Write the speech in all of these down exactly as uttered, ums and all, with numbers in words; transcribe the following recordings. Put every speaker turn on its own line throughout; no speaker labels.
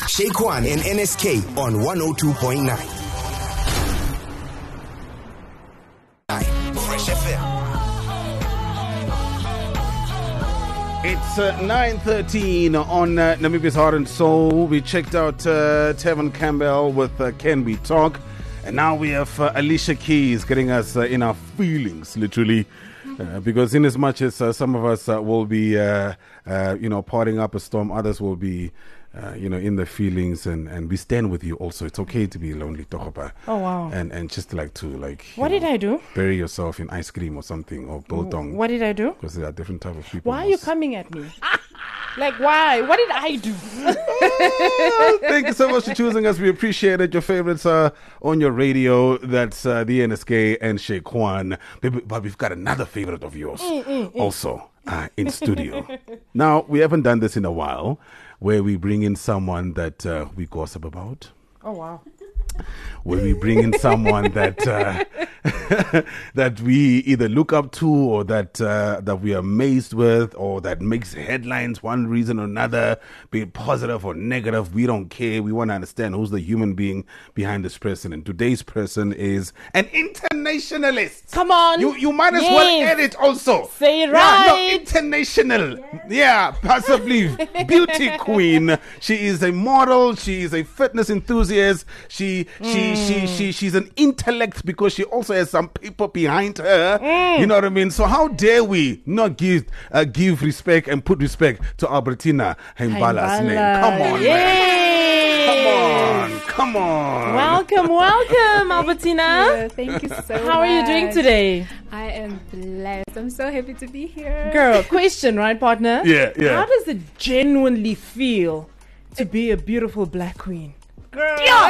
Shaquan and N S K on one oh two point nine. Fresh F M.
It's uh, nine thirteen on uh, Namibia's Heart and Soul. We checked out uh, Tevin Campbell with uh, Can We Talk? And now we have uh, Alicia Keys getting us uh, in our feelings, literally. Uh, because in as much as uh, some of us uh, will be, uh, uh, you know, parting up a storm, others will be, uh, you know, in the feelings, and, and we stand with you also. It's okay to be lonely, Tohopa.
Oh, wow.
And and just like to, like,
what
know,
did I do?
Bury yourself in ice cream or something, or biltong.
What did I do?
Because there are different type of people.
Why are you coming at me? Like, why? What did I do?
Oh, thank you so much for choosing us. We appreciate it. Your favorites are on your radio. That's uh, the N S K and Shaquan. But we've got another favorite of yours
mm, mm, mm.
also uh, in studio. Now, we haven't done this in a while, where we bring in someone that uh, we gossip about.
Oh, wow.
Where we bring in someone that uh, that we either look up to, or that uh, that we are amazed with, or that makes headlines one reason or another, be it positive or negative. We don't care. We want to understand who's the human being behind this person. And today's person is an internationalist.
Come on.
You you might as
yes.
well add it also.
Say it
yeah,
right.
No, international. Yeah, yeah, possibly. Beauty queen. She is a model. She is a fitness enthusiast. She She, mm. she, she, she's an intellect, because she also has some people behind her. Mm. You know what I mean? So how dare we not give uh, give respect and put respect to Albertina Heimbala's name? Come on,
Yay.
man. Come on, come on.
Welcome, welcome, Albertina.
Yeah, thank you so much.
How are you doing today?
I am blessed. I'm so happy to be here.
Girl, question, right, partner?
Yeah, yeah.
How does it genuinely feel to be a beautiful black queen?
Girl.
Yeah.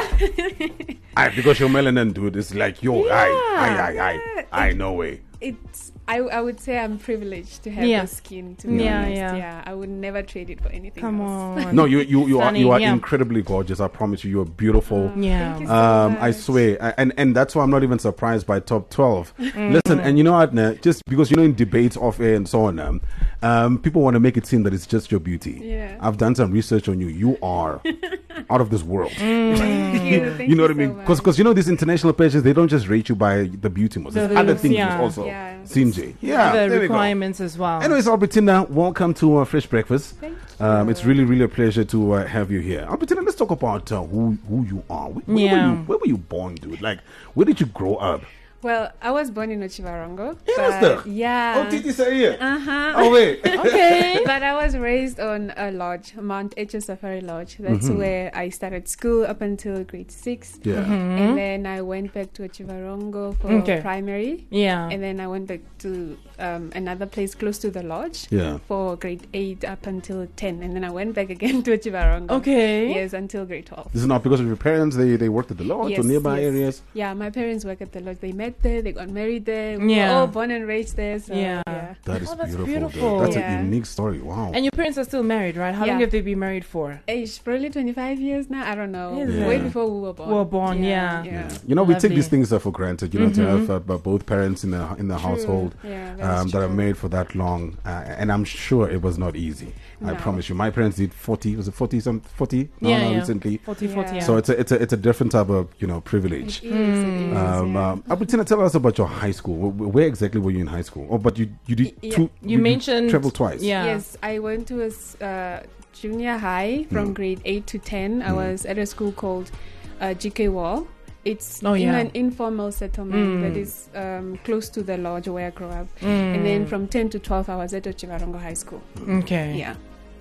I, because you're melanin, dude, it's like, yo,
Yeah.
I, I, I, I, I, no way.
It's. I, I would say I'm privileged to have
Yeah.
the skin. To be
Yeah,
honest,
yeah.
yeah. I would never trade it for anything
Come
else.
on.
No, you, you, you are,
Stunning,
you are
yeah.
incredibly gorgeous. I promise you, you're beautiful.
Oh,
Yeah.
Thank you so
Um,
much.
I swear, and and that's why I'm not even surprised by top twelve. Listen, and you know what? Nah, just because you know in debates off air and so on, um, um, people want to make it seem that it's just your beauty.
Yeah.
I've done some research on you. You are out of this world.
Thank you. Thank
You know what I
so
mean?
much.
Because because you know these international pages, they don't just rate you by the beauty most. There's
The
other
looks,
things
yeah.
also.
Yeah.
Sinjay. Yeah.
The
there we go.
requirements as well.
Anyways, Albertina, welcome to uh, Fresh Breakfast.
Thank
Um,
you.
it's really, really a pleasure to uh, have you here. Albertina, let's talk about uh, who who you are. Where, where,
Yeah.
were you, where were you born, dude? Like, where did you grow up?
Well, I was born in Ochivarongo.
Yeah,
but yeah.
Oh, Titi Saye.
Uh-huh.
Oh, wait.
Okay.
But I was raised on a lodge, Mount Echo Safari Lodge. That's
Mm-hmm.
where I started school up until grade six.
Yeah.
And then I went back to Ochivarongo for
Okay.
primary.
Yeah.
And then I went back to um, another place close to the lodge
Yeah.
for grade eight up until ten. And then I went back again to Ochivarongo.
Okay.
Yes, until grade twelve.
This is not because of your parents. They they worked at the lodge
Yes,
or nearby
yes.
areas.
Yeah, my parents work at the lodge. They met there. They got married there. We
Yeah.
were all born and raised there. So,
Yeah.
yeah.
That is
Oh, that's
beautiful.
beautiful.
Dude. That's
Yeah.
a unique story. Wow.
And your parents are still married, right? How long
Yeah.
have they been married for?
Age probably twenty-five years now. I don't know.
Is
it?
Way before we were born.
Were born, yeah.
yeah.
You know, we
Lovely.
take these things uh, for granted. You know, to
Mhm.
have uh, b- both parents in the in the household
Yeah, that's
um, that are
true.
married for that long, uh, and I'm sure it was not easy. I
No.
promise you. My parents did forty. Was it forty? Some forty? No,
Yeah,
no,
yeah.
recently.
forty, forty,
Yeah.
yeah.
So it's a it's a it's a different type of you know privilege.
It is, it is,
Um,
yeah.
um, Albertina, tell us about your high school. Where, where exactly were you in high school? Oh, but you you did
Y- yeah.
two.
You mentioned-
traveled twice.
Yeah.
Yes, I went to a s- uh, junior high from
Mm.
grade eight to ten. I
Mm.
was at a school called uh, G K Wall. It's
Oh,
in
yeah.
an informal settlement
Mm.
that is um, close to the lodge where I grew up.
Mm.
And then from ten to twelve, I was at Ochivarongo High School.
Okay.
Yeah.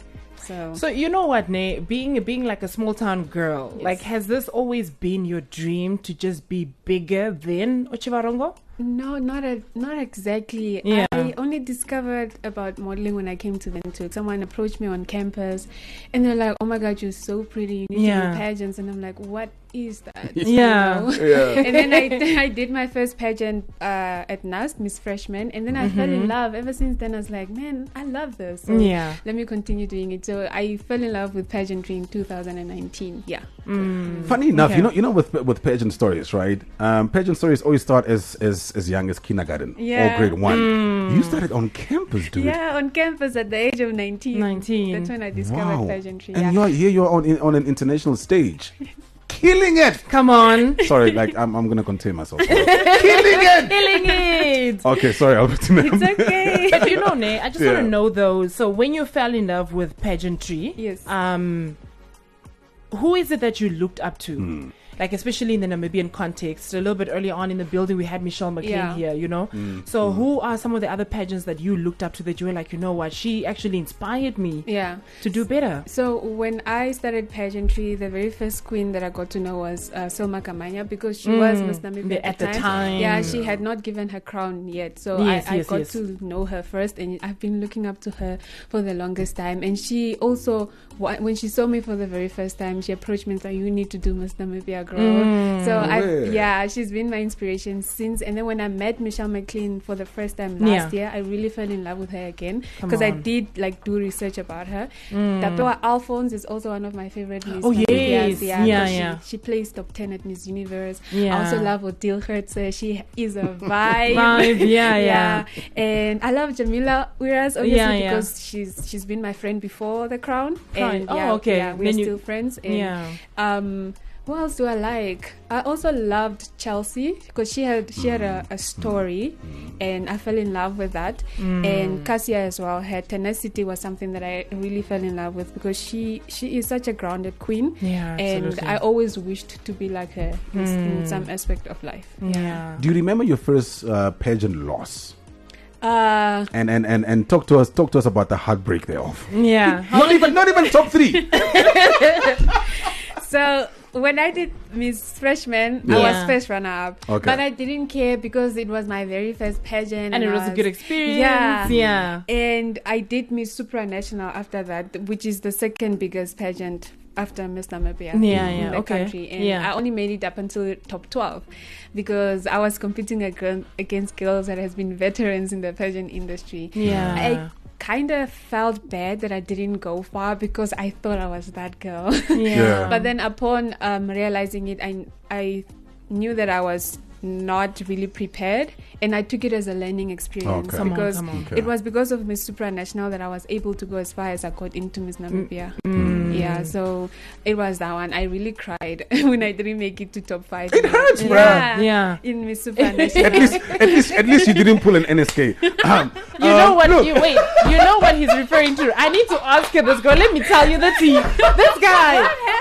So,
So you know what, Nay? Being being like a small town girl,
Yes.
like has this always been your dream to just be bigger than Ochivarongo?
no, not a, not exactly.
Yeah.
I only discovered about modeling when I came to Windhoek. Someone approached me on campus, and they're like, "Oh my God, you're so pretty. You need to
Yeah.
do pageants." And I'm like, "What is that?
Yeah.
You know?
Yeah.
And then I, I did my first pageant uh, at N A S, Miss Freshman, and then I fell in love. Ever since then, I was like, man, I love this. So
Yeah.
let me continue doing it. So I fell in love with pageantry in two thousand nineteen. Yeah.
Funny enough,
Okay.
you know, you know, with with pageant stories, right? Um, pageant stories always start as as as young as kindergarten
Yeah.
or grade one. You started on campus, dude.
Yeah, on campus at the age of nineteen.
nineteen.
That's when I discovered
Wow.
pageantry.
And
Yeah.
you're here. You're on in, on an international stage, killing it.
Come on.
Sorry, like I'm I'm gonna contain myself. Sorry. Killing it.
Killing it.
Okay, sorry, Albertina.
It's okay.
But you know, Ne, I just want
Yeah.
to know though. So when you fell in love with pageantry,
Yes.
um, who is it that you looked up to?
Hmm.
Like especially in the Namibian context, a little bit earlier on in the building, we had Michelle McLean
Yeah.
here. You know,
Hmm.
so who are some of the other pageants that you looked up to that you were like, you know what, she actually inspired me
Yeah.
to do better?
So when I started pageantry, the very first queen that I got to know was uh, Selma Kamanya, because she was Miss Namibia
the-
at,
at the time.
Yeah, she had not given her crown yet. So
Yes,
I, I
yes,
got
yes.
to know her first, and I've been looking up to her for the longest time. And she also, wh- when she saw me for the very first time, she approached me and said, you need to do Miss Namibia, girl. So I,
way.
yeah, she's been my inspiration since. And then when I met Michelle McLean for the first time last
Yeah.
year, I really fell in love with her again,
Come
because I
on.
did like do research about her. Tapewa Alphonse is also one of my favorite Miss
Oh,
Namibias,
yes.
yeah,
Yeah,
'cause she,
yeah.
she placed top ten at Miss Universe.
Yeah.
I also love Odile Hertze. She is a vibe.
Vibe, yeah, yeah.
And I love Jamila Wiras, obviously,
Yeah, yeah.
because she's she's been my friend before the crown.
Crown.
And
Oh,
yeah,
okay.
yeah, we're
Then you-
still friends. And,
Yeah.
Um, who else do I like? I also loved Chelsea, because she had she had a, a story, and I fell in love with that. And Cassia as well. Her tenacity was something that I really fell in love with, because she she is such a grounded queen.
Yeah,
and
absolutely.
I always wished to be like her in, in some aspect of life.
Yeah.
Do you remember your first uh, pageant loss?
Uh,
And, and and and talk to us talk to us about the heartbreak thereof.
Yeah.
Not even not even top three.
so when I did Miss Freshman, I
Yeah.
was first runner up.
Okay.
But I didn't care, because it was my very first pageant.
And it
I
was a good experience.
Yeah.
Yeah.
And I did Miss Supranational after that, which is the second biggest pageant after Miss Namibia
Yeah,
in
yeah,
the
okay.
country. And
Yeah.
I only made it up until top twelve, because I was competing ag- against girls that has been veterans in the pageant industry.
Yeah.
I kind of felt bad that I didn't go far, because I thought I was that girl.
Yeah.
But then upon um, realizing it, I, I knew that I was not really prepared, and I took it as a learning experience.
Okay. Come
on,
because
come on.
Okay.
it was because of Miss Supranational that I was able to go as far as I got into Miss Namibia.
Mm.
Yeah, so it was that one. I really cried when I didn't make it to top five.
It hurts, bruh.
yeah,
Yeah.
in Miss Supranational.
At least at least at least you didn't pull an N S K. Um,
You know
um,
what?
look.
You, wait. You know what he's referring to? I need to ask her this girl. Let me tell you the tea. This guy.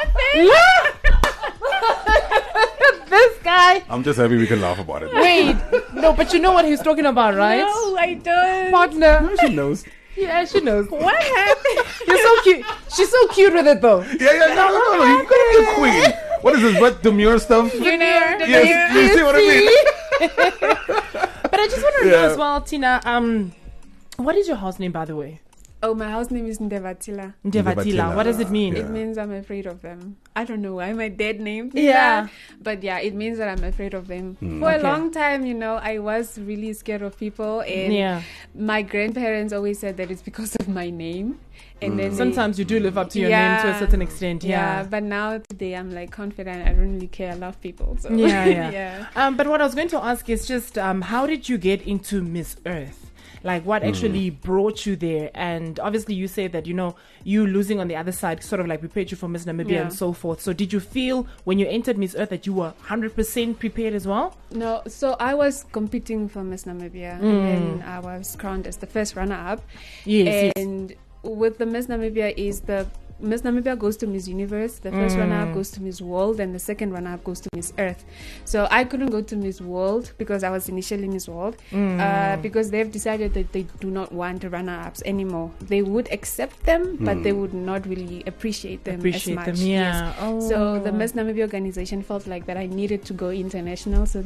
This guy.
I'm just happy we can laugh about it.
Wait. No, but you know what he's talking about, right?
No, I don't.
Partner.
She knows.
Yeah, she knows.
What happened?
You're so cute. She's so cute with it, though.
Yeah, yeah, no, no, no, you gotta be a queen. What is this? What demure stuff?
You know,
Yes, you see what I mean?
But I just want to know
Yeah.
as well, Tina. Um, what is your house name, by the way?
oh, my house name is Ndevatila.
Ndevatila. What does it mean?
Yeah.
It means I'm afraid of them. I don't know why my dad named
Yeah.
that, but yeah, it means that I'm afraid of them. For
Okay.
a long time, you know, I was really scared of people, and
Yeah.
my grandparents always said that it's because of my name. And then they-
Sometimes you do live up to your
Yeah.
name to a certain extent.
yeah.
Yeah.
But now today, I'm like confident. I don't really care. I love people. So
Yeah, yeah.
yeah.
Um, but what I was going to ask is just um, how did you get into Miss Earth? Like, what actually brought you there? And obviously, you say that, you know, you losing on the other side sort of like prepared you for Miss Namibia
Yeah.
and so forth. So, did you feel when you entered Miss Earth that you were one hundred percent prepared as well?
No, so I was competing for Miss Namibia,
Mm.
and then I was crowned as the first runner-up.
Yes, yes.
And with the Miss Namibia is the Miss Namibia goes to Miss Universe, the first
Mm.
runner-up goes to Miss World, and the second runner-up goes to Miss Earth. So I couldn't go to Miss World because I was initially Miss World,
Mm.
uh, because they've decided that they do not want runner-ups anymore. They would accept them, but they would not really appreciate them
Appreciate
as
them,
much.
yeah.
Yes. So the
Oh.
Miss Namibia organization felt like that I needed to go international, so they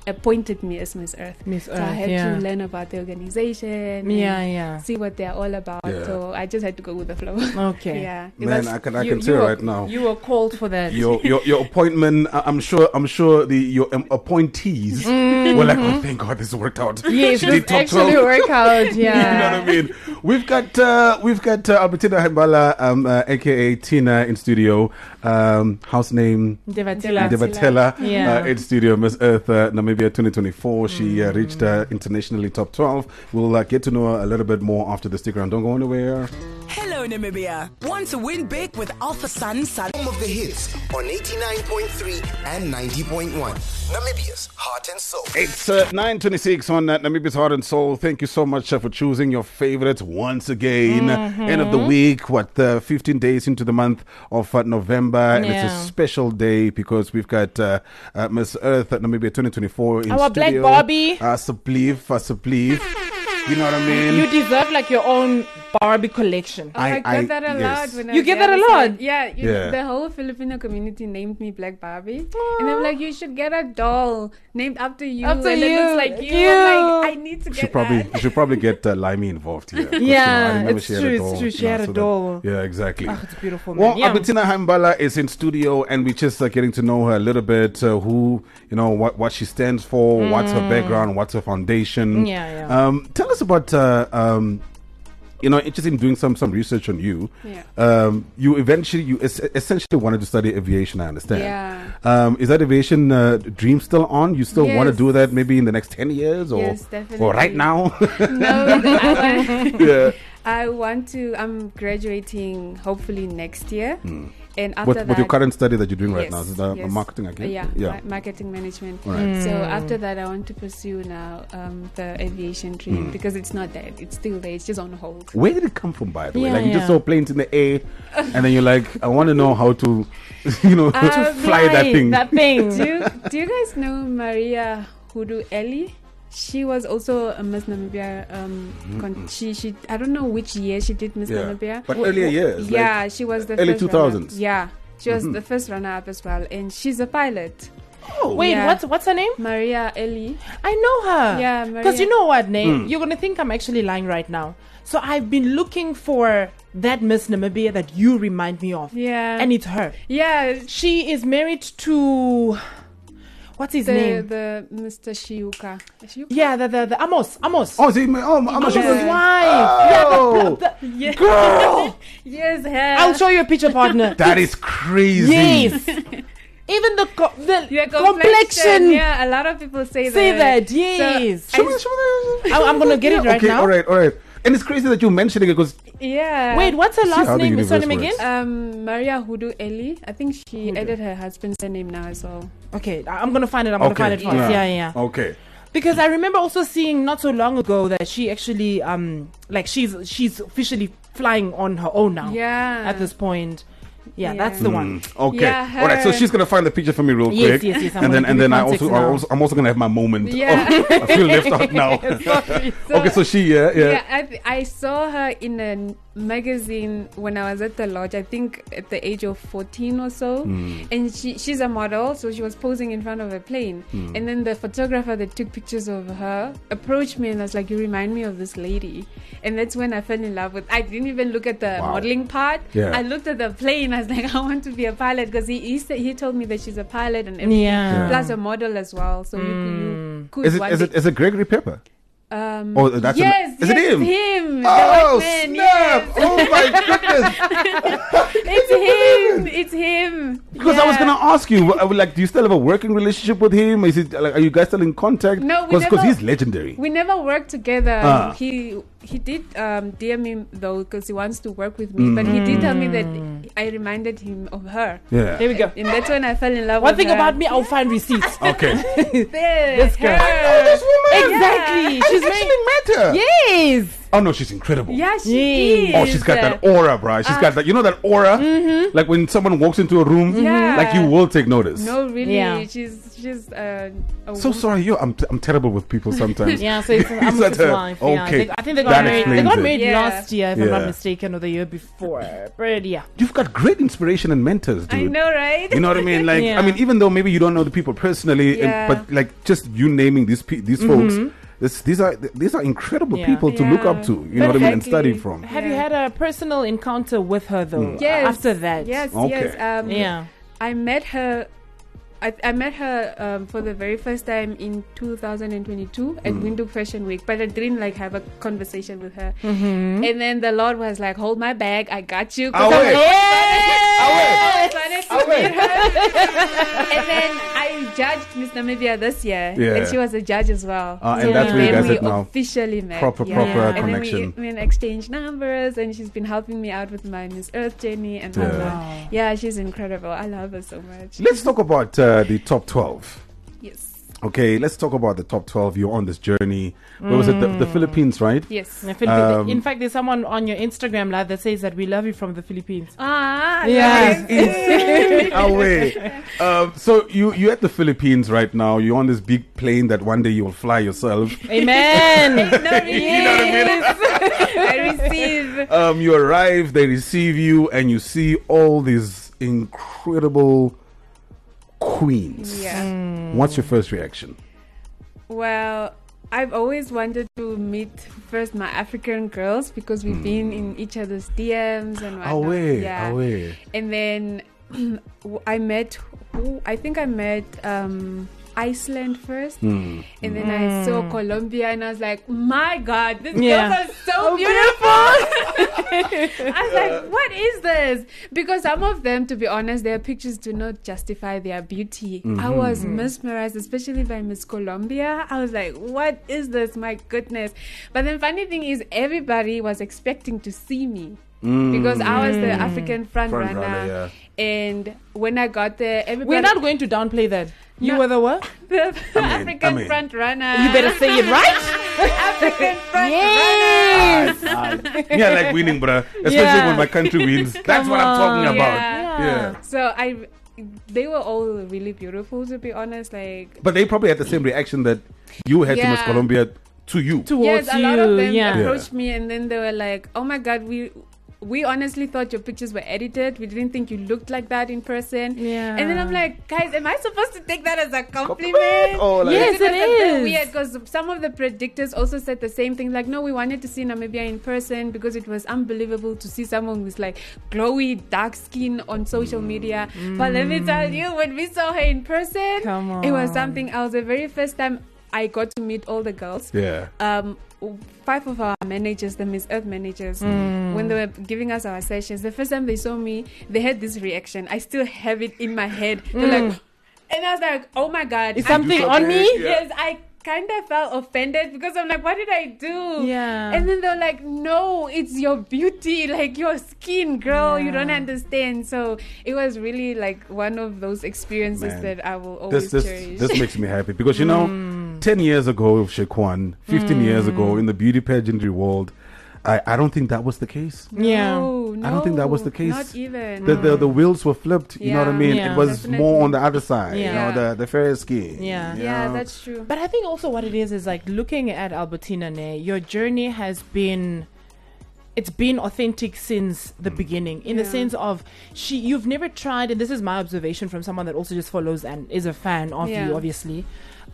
appointed me as Miss Earth.
Miss
So I
Earth,
had
yeah.
to learn about the organization.
Yeah,
and
yeah.
see what they're all about.
Yeah.
So I just had to go with the flow.
Okay.
yeah. It
Man,
was-
I can I
You-
can
you
tell
were-
right now.
You were called for that.
Your, your your appointment. I- I'm sure. I'm sure the your um, appointees were like, oh, thank God, this worked out.
Mm. Yes,
She
this
did top
actually
twelve.
work out. Yeah.
You know what I mean? We've got uh, we've got uh, Albertina Hambala, um, uh, aka Tina, in studio. Um, house name
Devatila.
Devatela
Yeah.
uh, in studio. Miss Earth uh, Namibia twenty twenty-four. She uh, reached uh, internationally top twelve. We'll uh, get to know her a little bit more after the stick round. Don't go anywhere.
Hello, Namibia. Want to win big with Alpha Sun Sun?
Home of the hits on eighty-nine point three and ninety point one. Namibia's Heart and Soul.
It's uh, nine twenty-six on uh, Namibia's Heart and Soul. Thank you so much uh, for choosing your favorites once again.
Mm-hmm.
End of the week, what, uh, fifteen days into the month of uh, November. And it's
Yeah.
a special day because we've got uh, uh, Miss Earth at Namibia twenty twenty-four in
Our Black
studio.
Barbie.
Uh, Suplief, uh, Suplief. You know what I mean?
You deserve like your own Barbie collection.
Oh, I,
I-
get
I-
that a
yes.
lot. When I
You
was
get
the
that a
other
lot?
side. Yeah, you,
Yeah.
the whole Filipino community named me Black Barbie, and they're like, "You should get a doll named after you,
After
and
you.
it looks like you."
You.
I'm like, I need to
You
get
should probably
that.
you should probably get uh, Limey involved here. 'Cause, you know, I
Yeah,
remember
it's
she had
true,
a
it's
doll,
true. She
you know,
had a
so that-
doll.
yeah, exactly.
Oh, it's beautiful, man.
Well,
Yeah.
Albertina Hambala is in studio, and we're just uh, getting to know her a little bit. Uh, who, you know, what what she stands for, what's her background, what's her foundation.
Mm. Yeah, yeah.
Um, tell us about, uh, um, you know, just in doing some some research on you.
Yeah.
Um, you eventually, you es- essentially wanted to study aviation. I understand.
Yeah.
Um, is that aviation uh, dream still on? You still want to
Yes.
do that maybe in the next ten years, or
Yes,
or right
definitely.
now?
No, I,
yeah.
I want to. I'm graduating hopefully next year, and after
With,
that,
with your current study that you're doing right
yes,
now, is it uh,
yes.
marketing again?
Yeah,
yeah.
ma- marketing management.
Right.
So after that, I want to pursue now um, the aviation dream
Hmm.
because it's not dead; it's still there. It's just on hold.
Where did it come from, by the way?
Yeah,
Like you
yeah.
just saw planes in the air, and then you're like, I want to know how to, you know, to
Uh,
fly that thing.
That thing.
do you, do you guys know Maria Hudu Eli? She was also a Miss Namibia. Um, con- she she I don't know which year she did Miss
Yeah.
Namibia.
But earlier years, like
yeah, she was the
early
first
two thousands.
runner. Yeah, she was the first runner up as well, and she's a pilot.
Oh,
Wait,
Yeah.
what's what's her name?
Maria Eli.
I know her.
Yeah,
Because you
Maria-
know what, name?
Hmm.
You're gonna think I'm actually lying right now. So I've been looking for that Miss Namibia that you remind me of.
Yeah,
And it's her.
yeah,
She is married to what's his
the
name?
the Mister Shiuka. Shiuka?
Yeah, the the, the Amos. Amos.
oh, is he, oh, I'm
Amos's
sure.
Yeah.
wife.
Oh.
Yeah, the, the, the,
Yeah.
Girl,
Yes, her.
I'll show you a picture, partner.
that is crazy.
Yes. Even the co- the
Your
complexion.
Yeah, a lot of people say,
Say
that.
that. Yes.
Show me, show me that.
I- I'm gonna get it right
okay,
now.
all right, all right. And it's crazy that you're mentioning it because
Yeah.
Wait, what's her
See
last
how the
name? What's her name
universe
again?
Um, Maria Hudu Eli. I think she added her husband's name now as well.
Okay, I- I'm gonna find it. I'm gonna
okay,
find it fast. Yeah, yeah.
Okay.
Because I remember also seeing not so long ago that she actually um like she's she's officially flying on her own now.
Yeah.
At this point. Yeah,
Yeah.
that's the one.
Okay.
Yeah,
All right. So
her-
she's gonna find the picture for me real
Yes,
quick.
yes, yes, I'm
And
gonna
then
give
and
you
then I
context
also,
now.
I also I'm also gonna have my moment.
Yeah.
Oh, I feel left out now.
Sorry.
okay. So she yeah yeah.
Yeah, I, th- I saw her in a magazine when I was at the lodge. I think at the age of fourteen or so, and she she's a model, so she was posing in front of a plane. And then the photographer that took pictures of her approached me and was like, "You remind me of this lady." And that's when I fell in love with. I didn't even look at the
Wow.
modeling part.
Yeah.
I looked at the plane. I was like, "I want to be a pilot," because he he, said, he told me that she's a pilot and everything,
Yeah.
plus a model as well. So you, could- you could
Is it
one
is
day-
it is it Gregory Pepper?
Um,
Oh, that's an-
yes,
is it
yes,
him?
him.
Oh
the white man,
snap!
yes.
Oh my goodness!
It's him. It's him.
Because I was
Yeah.
gonna ask you, I would like, do you still have a working relationship with him? Is it like, are you guys still in contact?
No, we
because
never-
he's legendary.
We never worked together.
Ah.
He he did um, D M me though because he wants to work with me. But he did tell me that I reminded him of her,
Yeah.
There we go.
and that's when I fell in love.
One
with
thing
her.
about me, I'll find receipts.
Okay.
There,
This girl.
her.
this woman.
Exactly.
I
She's
actually
very
met her.
Yes.
Oh no, she's incredible.
Yeah, she
Yeah.
Oh,
is.
she's got that aura, bro. She's got that. You know that aura? Like when someone walks into a room,
Yeah.
like you will take notice.
No, really,
Yeah.
she's she's uh, a
So
woman.
sorry, yo. I'm t- I'm terrible with people sometimes.
Yeah, so it's, I'm
Is
with
that
his
her?
wife. Yeah,
Okay.
they, I think they got
that
married. They
explains
got
it.
married
Yeah.
last year, if I'm not
Yeah.
mistaken, or the year before. But yeah.
You've got great inspiration and mentors, dude.
I know, right?
You know what I mean? Like,
Yeah.
I mean, even though maybe you don't know the people personally, and,
Yeah.
but like just you naming these pe- these folks, this, these are these are incredible
Yeah.
people to look
Yeah.
up to. You know what I mean? And
Exactly.
study from.
Have you
Yeah.
had a personal encounter with her though?
Yes.
After that.
Yes,
Okay.
yes. Um,
Yeah.
I met her. I, I met her um, for the very first time in two thousand twenty-two at
Mm.
Windhoek Fashion Week, but I didn't like have a conversation with her.
Mm-hmm.
And then the Lord was like, "Hold my bag, I got you." 'Cause
Awe.
I was
Awe.
excited to meet her. And then I judged Miss Namibia this year,
Yeah.
and she was a judge as well.
Ah, and
Yeah.
that's where you
then
guys
we
at now.
officially met.
Proper,
yeah.
proper
And
connection.
then we, we exchanged numbers, and she's been helping me out with my Miss Earth journey. And
Yeah.
all that.
Wow.
Yeah, she's incredible. I love her so much.
Let's talk about uh, the top twelve.
Yes.
Okay, let's talk about the top twelve. You're on this journey. Where was it? The, the Philippines, right?
Yes.
The Philippines-
Um,
in fact, there's someone on your Instagram live that says that we love you from the Philippines.
Ah,
Yeah.
nice.
Insane. Away. Um, so you you're at the Philippines right now. You're on this big plane that one day you will fly yourself.
Amen.
No, really.
You know what I mean?
I receive.
Um, you arrive, they receive you, and you see all these incredible queens.
Yeah.
What's your first reaction?
Well, I've always wanted to meet first my African girls because we've been in each other's D Ms and whatnot.
Away,
yeah.
away.
And then I met, who I think I met um, Iceland first,
Hmm.
and then I saw Colombia, and I was like, my God, these
Yeah.
girls are so beautiful. I was like, what is this? Because some of them, to be honest, their pictures do not justify their beauty. I
Mm-hmm.
was mesmerized, especially by Miss Colombia. I was like, what is this? My goodness. But then funny thing is, everybody was expecting to see me. Because I was the African front,
Front
runner,
runner, yeah.
and when I got there, everybody
We're not going to downplay that. You
No.
were the what?
the
I mean,
African
I mean.
front runner.
You better say it right.
African front
Yes.
Yeah, like winning, bruh. Especially
Yeah.
when my country wins. That's
Come
what I'm talking
on.
about.
Yeah.
Yeah.
runner. So I, they were all really beautiful, to be honest. Like
But they probably had the same reaction that you had to Miss
Yeah.
Colombia to you.
Towards
yes, a
you.
lot of them
yeah.
approached me, and then they were like, "Oh my God, we." We honestly thought your pictures were edited. We didn't think you looked like that in person.
Yeah.
And then I'm like, guys, am I supposed to take that as a compliment?
Oh, like,
Yes,
Because
it
was a bit
is.
weird because some of the predictors also said the same thing. Like, no, we wanted to see Namibia in person because it was unbelievable to see someone with like glowy dark skin on social media. But let me tell you, when we saw her in person,
Come
it was
on.
something else. The very first time I got to meet all the girls.
Yeah.
Um, five of our managers, the Miss Earth managers, when they were giving us our sessions, the first time they saw me, they had this reaction. I still have it in my head. They're like, and I was like, oh my God.
Is
I-
something on me?
Yeah.
Yes, I kind of felt offended because I'm like, what did I do?
Yeah.
And then they're like, no, it's your beauty, like your skin, girl. You don't
Yeah.
understand. So it was really like one of those experiences
Man.
that I will always
This this
cherish.
this makes me happy because you know, ten years ago, Shekwan, fifteen years ago in the beauty pageantry world, I, I don't think that was the case.
Yeah.
No,
I don't think that was the
no,
case.
Not even.
The, the the wheels were flipped. You know what I
Yeah.
mean?
Yeah.
It was
Definitely.
more on the other side. You
Yeah.
know, the the fair skin.
Yeah.
you
yeah,
know?
that's true.
But I think also what it is is like looking at Albertina Ne, your journey has been it's been authentic since the beginning in the
Yeah.
sense of she you've never tried, and this is my observation from someone that also just follows and is a fan of
Yeah.
you obviously,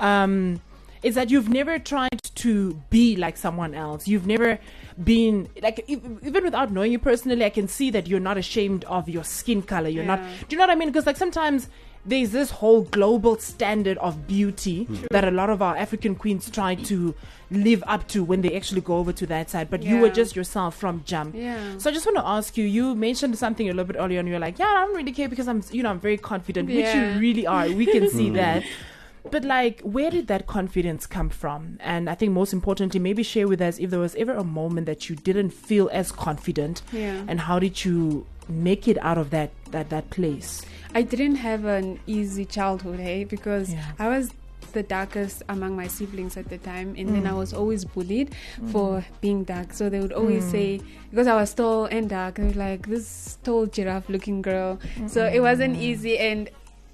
um is that you've never tried to be like someone else. You've never been like e- even without knowing you personally, I can see that you're not ashamed of your skin color. You're not,
Yeah.
do you know what I mean? Because like sometimes there's this whole global standard of beauty that a lot of our African queens try to live up to when they actually go over to that side. But you were
Yeah.
just yourself from jump.
Yeah.
So I just want to ask you, you mentioned something a little bit earlier and you're like, yeah, I don't really care because I'm, you know, I'm very confident, which
Yeah.
you really are. We can see that. But like, where did that confidence come from? And I think most importantly, maybe share with us if there was ever a moment that you didn't feel as confident,
Yeah.
and how did you make it out of that that that place?
I didn't have an easy childhood, hey, because
Yeah.
I was the darkest among my siblings at the time, and then I was always bullied for being dark. So they would always say, because I was tall and dark, they were like, this tall giraffe looking girl. So it wasn't easy, and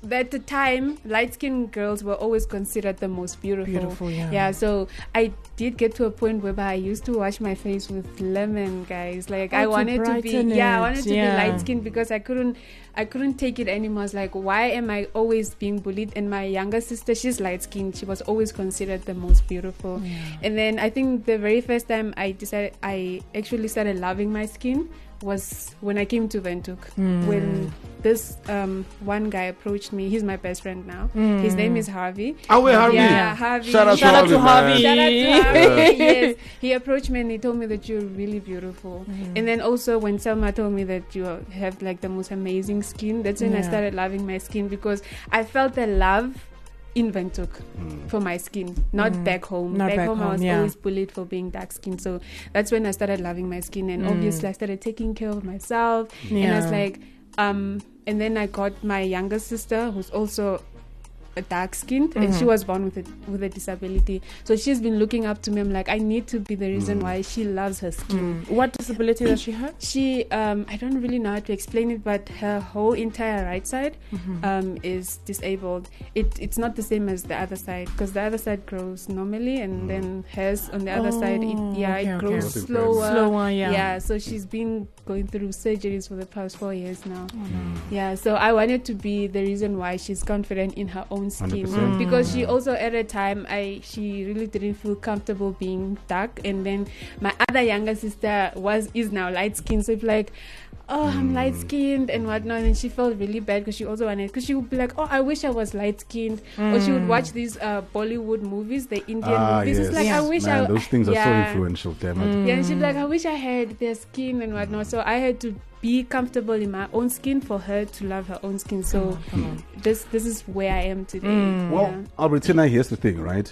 at the time, light-skinned girls were always considered the most beautiful.
Beautiful, yeah.
Yeah, so I did get to a point whereby I used to wash my face with lemon, guys. Like
Oh,
I
to
wanted to be,
brighten
yeah, I
it,
wanted to
yeah.
be light-skinned because I couldn't, I couldn't take it anymore. I was like, why am I always being bullied? And my younger sister, she's light-skinned. She was always considered the most beautiful.
Yeah.
And then I think the very first time I decided, I actually started loving my skin was when I came to Windhoek.
Mm.
When this um, one guy approached me. He's my best friend now.
Mm.
His name is Harvey.
Oh, wait, Harvey.
Yeah, Harvey.
Shout out
Shout out
to
to
Harvey.
Harvey.
man.
Shout out to Harvey.
Yeah.
Yes, he approached me and he told me that you're really beautiful.
Mm.
And then also when Selma told me that you have like the most amazing skin, that's when I
Yeah.
started loving my skin because I felt the love in Windhoek for my skin, not
Mm.
back home.
Not
back,
back
home, I
home,
was
yeah.
always bullied for being dark skinned. So that's when I started loving my skin, and
Mm.
obviously I started taking care of myself. And I
Yeah.
was like, um, and then I got my younger sister, who's also a dark skinned, and she
Mhm.
was born with a with a disability. So she's been looking up to me. I'm like, I need to be the reason why she loves her skin.
Mm. What disability does she have?
She, um, I don't really know how to explain it, but her whole entire right side
Mm-hmm.
um, is disabled. It, it's not the same as the other side because the other side grows normally, and then hers on the other side, it,
Oh,
yeah,
okay,
it
okay.
grows
Nothing
slower.
Slower, yeah.
Yeah, so she's been going through surgeries for the past four years now.
Oh, no.
Yeah, so I wanted to be the reason why she's confident in her own skin
one hundred percent.
because she
Yeah.
also at a time I she really didn't feel comfortable being dark, and then my other younger sister was is now light skinned, so it's like, oh, I'm
Mm.
light skinned and whatnot, and she felt really bad because she also wanted, because she would be like, oh, I wish I was light skinned, or she would watch these uh, Bollywood movies, the Indian
Ah,
movies.
yes.
It's like
Yeah.
I wish
Man,
I
those things are
yeah.
so influential, damn it.
Yeah, and she'd be like, I wish I had their skin and whatnot. So I had to be comfortable in my own skin for her to love her own skin. So this this is where I am today.
Mm.
Well,
Yeah.
Albertina, here's the thing, right?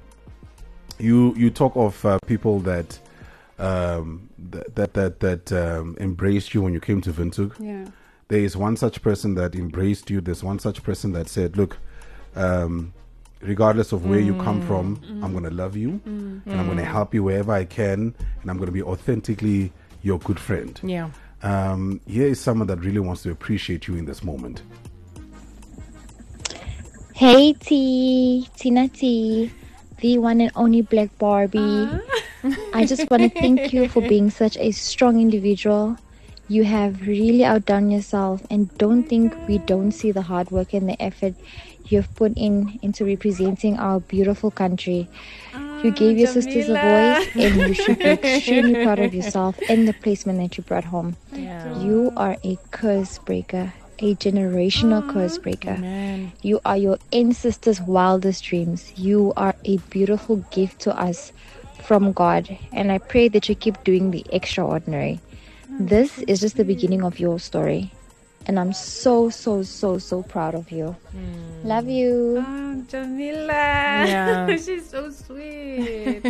You you talk of uh, people that um, that that that, that um, embraced you when you came to Windhoek.
Yeah.
There is one such person that embraced you. There's one such person that said, "Look, um, regardless of where you come from, I'm going to love you, and I'm going to help you wherever I can, and I'm going to be authentically your good friend."
Yeah.
Um, here is someone that really wants to appreciate you in this moment.
Hey T, Tina T, the one and only Black Barbie. I just want to thank you for being such a strong individual. You have really outdone yourself, and don't think we don't see the hard work and the effort you've put in into representing our beautiful country. You gave your sisters a
Jamila.
voice, and you should be extremely proud of yourself and the placement that you brought home.
Yeah.
You are a curse breaker, a generational curse breaker.
Man.
You are your ancestors' wildest dreams. You are a beautiful gift to us from God, and I pray that you keep doing the extraordinary. This is just the beginning of your story, and I'm so, so, so, so proud of you. Love you.
Oh, Jamila.
Yeah.
She's so sweet.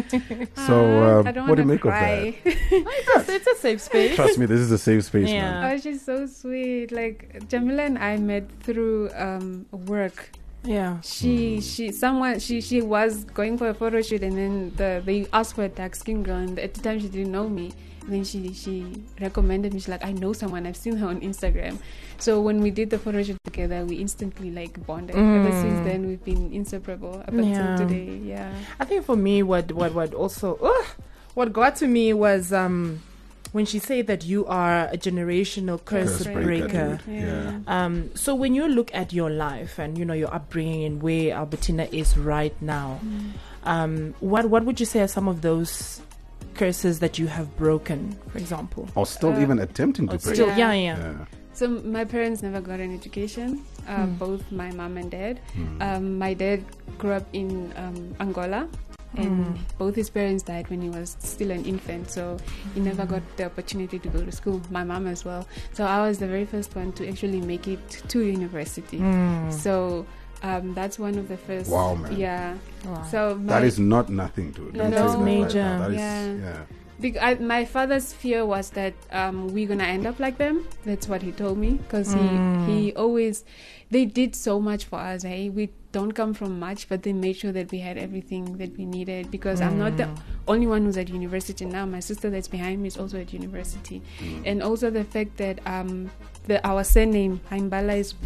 So,
Ah, I
uh,
don't
what do you
wanna
make
cry.
of
It's a, it's a safe space.
Trust me, this is a safe space,
Yeah.
man.
Oh, she's so sweet. Like Jamila and I met through um, work.
Yeah.
She she someone she she was going for a photo shoot, and then the they asked for a dark skin girl, and at the time she didn't know me. And then she she recommended me. She's like, I know someone. I've seen her on Instagram. So when we did the photo shoot together, we instantly like bonded.
Mm.
Ever since then, we've been inseparable up until
Yeah.
today. Yeah.
I think for me, what what what also ugh, what got to me was um when she said that you are a generational curse,
Curse
breaker.
breaker, dude. Yeah.
Um, so when you look at your life and you know your upbringing and where Albertina is right now, um, what what would you say are some of those curses that you have broken, for example?
Or still
Uh,
even attempting to
Or
break.
still,
Yeah.
yeah, yeah.
Yeah.
So my parents never got an education, uh,
Mm.
both my mom and dad.
Mm.
Um, my dad grew up in um, Angola, and
Mm.
both his parents died when he was still an infant, so he never got the opportunity to go to school. My mom as well. So I was the very first one to actually make it to university.
Mm.
So um, that's one of the first.
Wow, man.
Yeah.
Wow.
So my,
That is not nothing, dude.
No,
Let me
that's
tell you that
major.
right now. That is-
Yeah.
yeah.
Bec- I, my father's fear was that um, we're gonna end up like them. That's what he told me, because
Mm.
he he always they did so much for us. Hey, we don't come from much, but they made sure that we had everything that we needed. Because I'm not the
Mm.
only one who's at university now. My sister that's behind me is also at university, and also the fact that um the our surname Haimbala is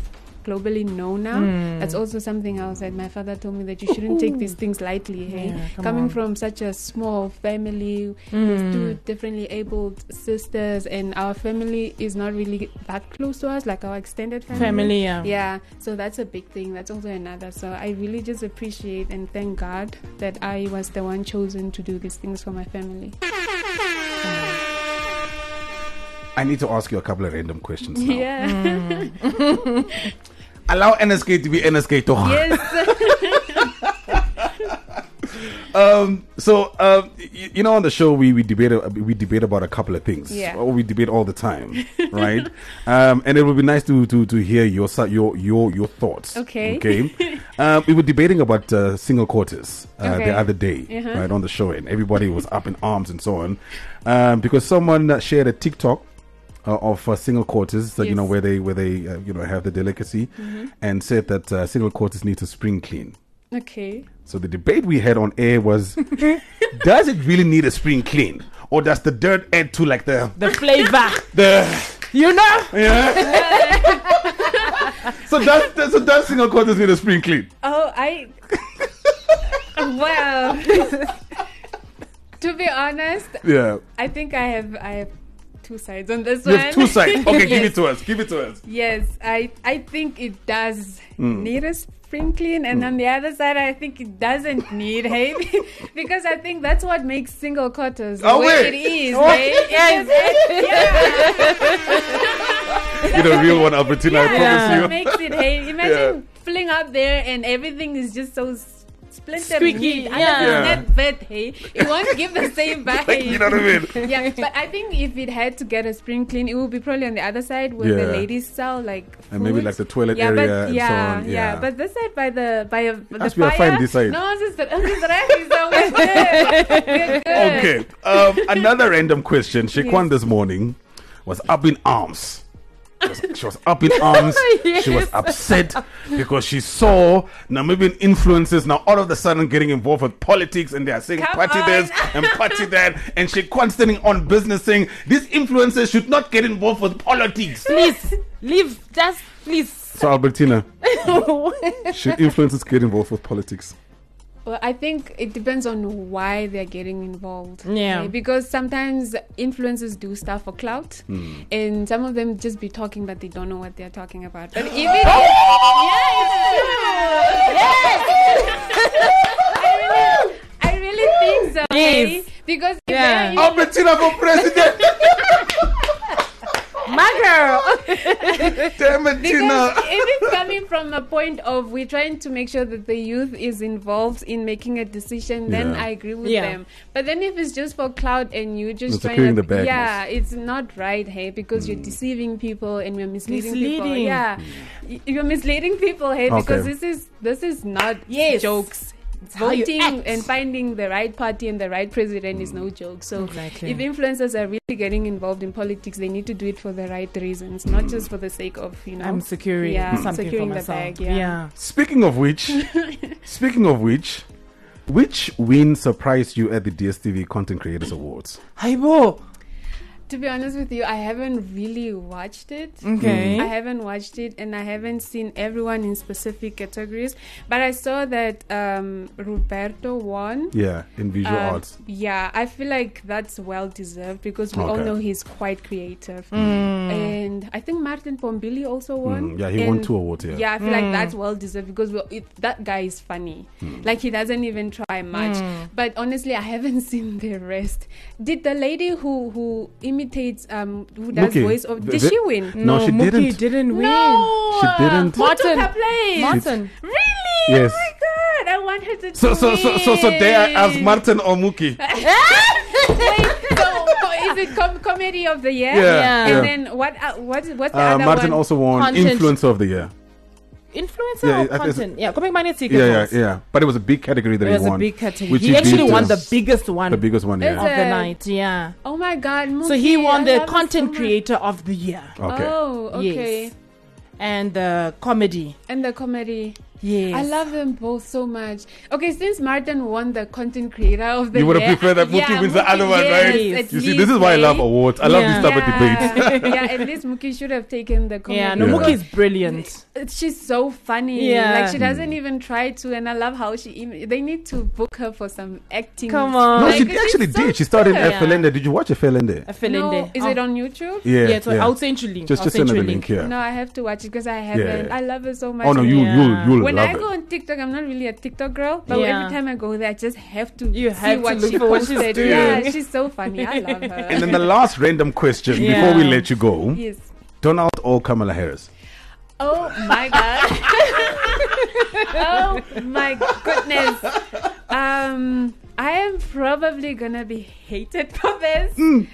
globally known now.
Mm.
That's also something else that my father told me, that you shouldn't take these things lightly. Hey,
Yeah, come
coming
on.
from such a small family
Mm.
with two differently abled sisters, and our family is not really that close to us, like our extended family.
Family, yeah.
Yeah, so that's a big thing. That's also another. So I really just appreciate and thank God that I was the one chosen to do these things for my family.
I need to ask you a couple of random questions now.
Yeah.
Allow N S K to be N S K to
Yes.
Um, so, um, you, you know, on the show, we, we debate, uh, we debate about a couple of things.
Yeah.
Or we debate all the time, right? Um, and it would be nice to, to, to hear your, si- your, your, your thoughts.
Okay.
Okay. um, we were debating about, uh, single quarters, uh,
Okay.
the other day,
Uh-huh.
right, on the show, and everybody was up in arms and so on. Um, because someone uh, shared a TikTok, Uh, of uh, single quarters, uh, you
Yes.
know, where they where they uh, you know have the delicacy, and said that uh, single quarters need to spring clean.
Okay.
So the debate we had on air was: does it really need a spring clean, or does the dirt add to like the
The flavor.
the
You know?
yeah? so does does- so does single quarters need a spring clean?
Oh, I. Well, to be honest,
Yeah,
I think I have I have two sides on this
you
one.
have two sides. Okay, give
Yes.
it to us. Give it to us.
Yes, I I think it does
Hmm.
need a spring clean, and on the other side, I think it doesn't need, hey, because I think that's what makes single quarters the
Oh,
way
wait.
it is,
Oh,
hey.
yes.
It is-
You're the real one, Albertina. I
yeah,
promise
it
you.
makes it, hey. Imagine filling up there and everything is just so s- splintered.
Squeaky,
neat.
yeah.
Unless
Yeah.
it's not bad, hey. It won't give the same vibe.
You know what I mean?
Yeah, but I think if it had to get a spring clean, it would be probably on the other side where
Yeah.
the ladies sell like
And maybe
food.
like the toilet
yeah,
area
but,
and
yeah,
so on.
yeah,
Yeah.
but this side by the by a, the
As we are
fire.
fine this side.
No, it's just it's just right. So we're good. We're good.
Okay. Um, another random question. Shaquan
Yes.
this morning was up in arms. She was, she was up in arms. She was
Yes.
upset because she saw Namibian influencers now all of a sudden getting involved with politics, and they are saying
Come
party
on.
this and party that, and Shaquan standing on business saying these influencers should not get involved with politics.
Please, leave. Just please.
So Albertina, should influencers get involved with politics?
Well, I think it depends on why they're getting involved.
Yeah.
okay? Because sometimes influencers do stuff for clout,
Hmm.
and some of them just be talking, but they don't know what they're talking about. But if it is, yeah, it's true. Yes. I really, I really think so.
Yes.
okay? Because if
Yeah.
they're-
Albertina for president.
My girl.
Damn it,
Because
Tina.
if it's coming from a point of we're trying to make sure that the youth is involved in making a decision, then
Yeah.
I agree with
Yeah.
them. But then if it's just for cloud and you just
It's
trying
securing
to,
the bag,
yeah, it's not right, hey, because you're deceiving people and you're misleading, people.
Misleading.
Yeah, Y- you're misleading people, hey,
Okay.
because this is this is not
Yes.
jokes.
how you
Voting
act.
and finding the right party and the right president is no joke. So
Exactly.
if influencers are really getting involved in politics, they need to do it for the right reasons, not just for the sake of, you know,
I'm securing
yeah,
something
securing
for
the
myself.
bag. Yeah.
yeah.
Speaking of which, speaking of which, which win surprised you at the D S T V Content Creators Awards?
Haibo.
To be honest with you, I haven't really watched it.
Okay.
I haven't watched it, and I haven't seen everyone in specific categories. But I saw that um, Roberto won.
Yeah, in visual
Um,
arts.
Yeah, I feel like that's well deserved because we all
Okay.
know he's quite creative. And I think Martin Pombili also won.
Mm, yeah, he won
And
two awards, yeah.
Yeah, I feel like that's well deserved because we, it, that guy is funny. Like he doesn't even try much. But honestly, I haven't seen the rest. Did the lady who who imitates um who does
Mookie,
voice of
the-
did
the-
she win?
No, she
Mookie
didn't.
didn't win.
No,
She didn't.
Who took
Martin.
her place?
Martin.
Really?
Yes.
Oh my god! I want her to.
So, so, so, so, so, there as
win.
Martin or Mookie.
Wait, so co- is it com- comedy of the year?
Yeah,
Yeah.
And
yeah.
then what? Uh, what? What's the
Uh,
other
Martin
one?
also won
Content.
Influencer of the Year.
Influencer
Yeah,
or
I think it's-
content? Yeah, Comic Money Secret.
Yeah, yeah,
House.
yeah. But it was a big category that
It
he
was a
won.
big category.
which
He actually
beat
won
us.
the biggest one
The biggest one,
Is
yeah.
of the
it?
night. Yeah.
Oh my god!
So he
Mookie,
won
I
the
love it
content
so much.
creator of the year
Okay.
Oh, okay.
Yes. and the comedy.
And the comedy.
Yes.
I love them both so much. Okay, since Martin won the content creator of the
You would
year,
have preferred that Mookie
yeah,
wins the other one,
yes,
right?
at
You see,
least,
this is why I love
right?
awards. I love
Yeah.
these type of debates.
yeah, at least Mookie should have taken the comedy.
Yeah, no,
Yeah.
Mookie's brilliant.
She's so funny.
Yeah.
Like she doesn't even try to, and I love how she. Even, they need to book her for some acting.
Come on.
No,
Like,
she
she's
actually
so
did. She started
good.
F L N D. Did you watch F L N D?
I feel in
No,
there.
is
Oh.
it on YouTube?
Yeah.
Yeah, so I'll send you link.
Just,
I'll
just
send
send
you
her
a
the
link.
link here.
No, I have to watch it because I haven't.
Yeah.
I love it so much.
Oh no, you
Yeah.
you'll you'll
When
love
I
it.
go on TikTok, I'm not really a TikTok girl, but
Yeah.
every time I go there, I just have to
You
see
have to
what
look
she
for what she's
posted.
doing.
Yeah, she's so funny. I love her.
And then the last random question
Yeah.
before we let you go:
yes.
Donald or Kamala Harris?
Oh my god. Oh my goodness. Um, I am probably gonna be hated for this.
Mm.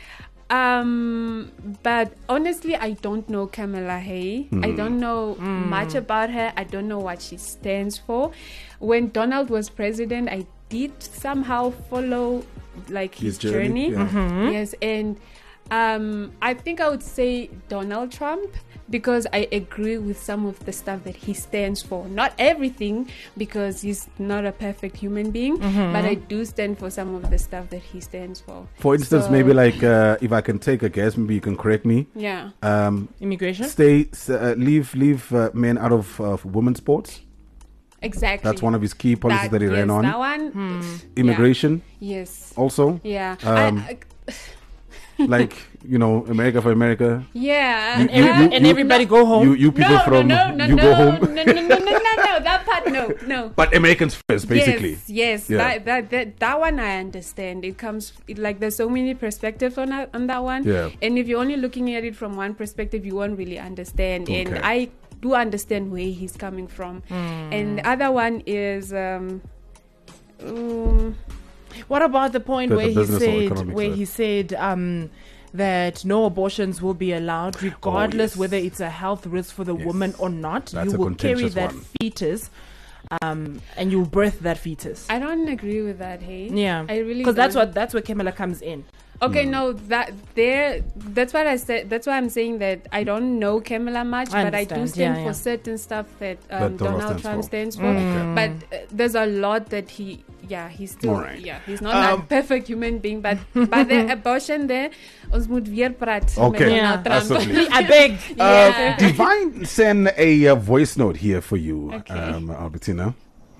Um, but honestly, I don't know Kamala Hay.
Mm.
I don't know much about her. I don't know what she stands for. When Donald was president, I did somehow follow like his,
His journey,
journey.
yeah.
Mm-hmm.
Yes, and um, I think I would say Donald Trump because I agree with some of the stuff that he stands for. Not everything, because he's not a perfect human being,
Mm-hmm.
but I do stand for some of the stuff that he stands for.
For instance,
So-
maybe like uh, if I can take a guess, maybe you can correct me.
Yeah.
Um,
Immigration?
stay, s- uh, leave, leave uh, men out of uh, women's sports.
Exactly.
That's one of his key policies that, he
yes,
ran on.
That one.
Hmm.
Immigration,
Yes.
also,
Yeah.
Um,
I, I,
like you know, America for America.
yeah.
You-
And, every-
you-
and
you-
everybody go home.
You, you people
no,
from
no, no,
you
no,
go
no,
home,
no, no, no, no, no, no, that part, no, no.
but Americans first, basically.
Yes, yes.
Yeah.
That, that that that one I understand. It comes it, like there's so many perspectives on that, on that one.
Yeah.
And if you're only looking at it from one perspective, you won't really understand. And
Okay.
I do understand where he's coming from.
Hmm.
And the other one is um, um
What about the point
The-
where
the
he
business or
said
economic
where
side.
he said um, that no abortions will be allowed, regardless
yes.
whether it's a health risk for the
Yes.
woman or not?
That's
you
a
will carry
contentious
that
one.
fetus, um, and you birth that fetus.
I don't agree with that. Hey.
yeah,
I really
because that's
don't.
what that's where Kamala comes in.
Okay,
Hmm.
no, that there. That's what I said. That's why I'm saying that I don't know Kamala much,
I
but I do
understand,
stand
yeah,
for
yeah.
certain stuff that,
That
um,
Donald
Donald
stands
Trump
for.
stands for.
Mm.
But uh, there's a lot that he, yeah, he's still,
Alright.
yeah, he's not
Um,
a perfect human being. But by the abortion there, ons moet weer praat met
Okay,
Donald
Yeah.
Trump.
absolutely.
I beg.
Uh,
Yeah.
Divine send a uh, voice note here for you,
Okay.
um, Albertina.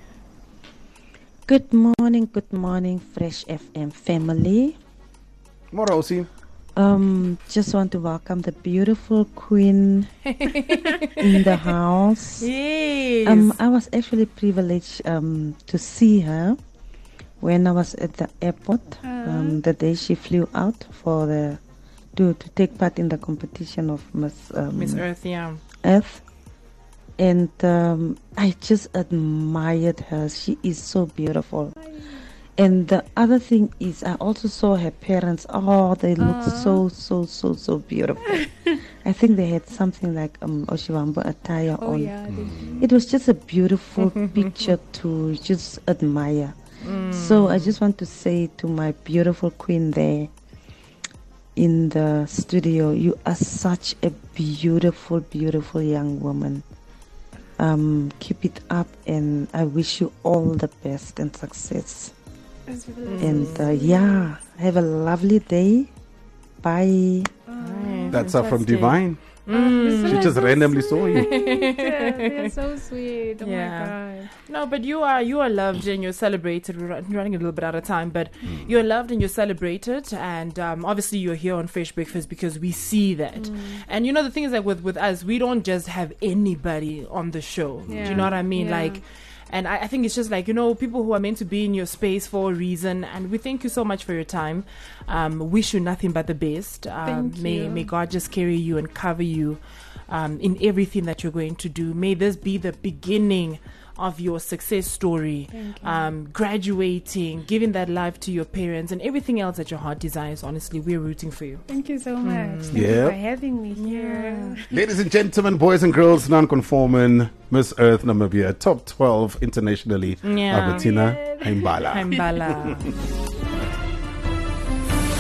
Good morning, good morning, Fresh F M family.
Morosi.
Um, just want to welcome the beautiful queen in the house.
Yes.
Um, I was actually privileged um to see her when I was at the airport. Um, the day she flew out for the to to take part in the competition of Miss um,
Miss Earth, yeah.
Earth. And um, I just admired her. She is so beautiful. And the other thing is, I also saw her parents. Oh, they look so, so, so, so beautiful. I think they had something like um, Oshiwambo attire
Oh
on.
yeah. they-
It was just a beautiful picture to just admire. So I just want to say to my beautiful queen there in the studio, you are such a beautiful, beautiful young woman. Um, keep it up, and I wish you all the best and success.
As well as-
And uh, yeah, have a lovely day. Bye.
Right,
That's uh, from
fantastic.
Divine.
Mm.
She just randomly saw you.
Yeah, they're so sweet. Oh
Yeah.
my god.
No, but you are you are loved and you're celebrated. We're run- running a little bit out of time, but you're loved and you're celebrated, and um, obviously you're here on Fresh Breakfast because we see that. And you know the thing is, like with with us, we don't just have anybody on the show. Do
Yeah.
you know what I mean?
Yeah.
Like. And I, I think it's just like, you know, people who are meant to be in your space for a reason. And we thank you so much for your time. Um, wish you nothing but the best. Um,
Thank
may,
you.
may God just carry you and cover you um, in everything that you're going to do. May this be the beginning of your success story,
Thank you.
um, graduating, giving that life to your parents, and everything else that your heart desires. Honestly, we're rooting for you.
Thank you so much. Thank
Yeah.
you for having me here.
Ladies and gentlemen, boys and girls, non-conforming, Miss Earth Namibia, top twelve internationally,
Yeah.
Albertina Heimbala.
Heimbala.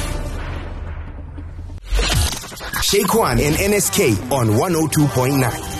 Shaquan and N S K on one oh two point nine.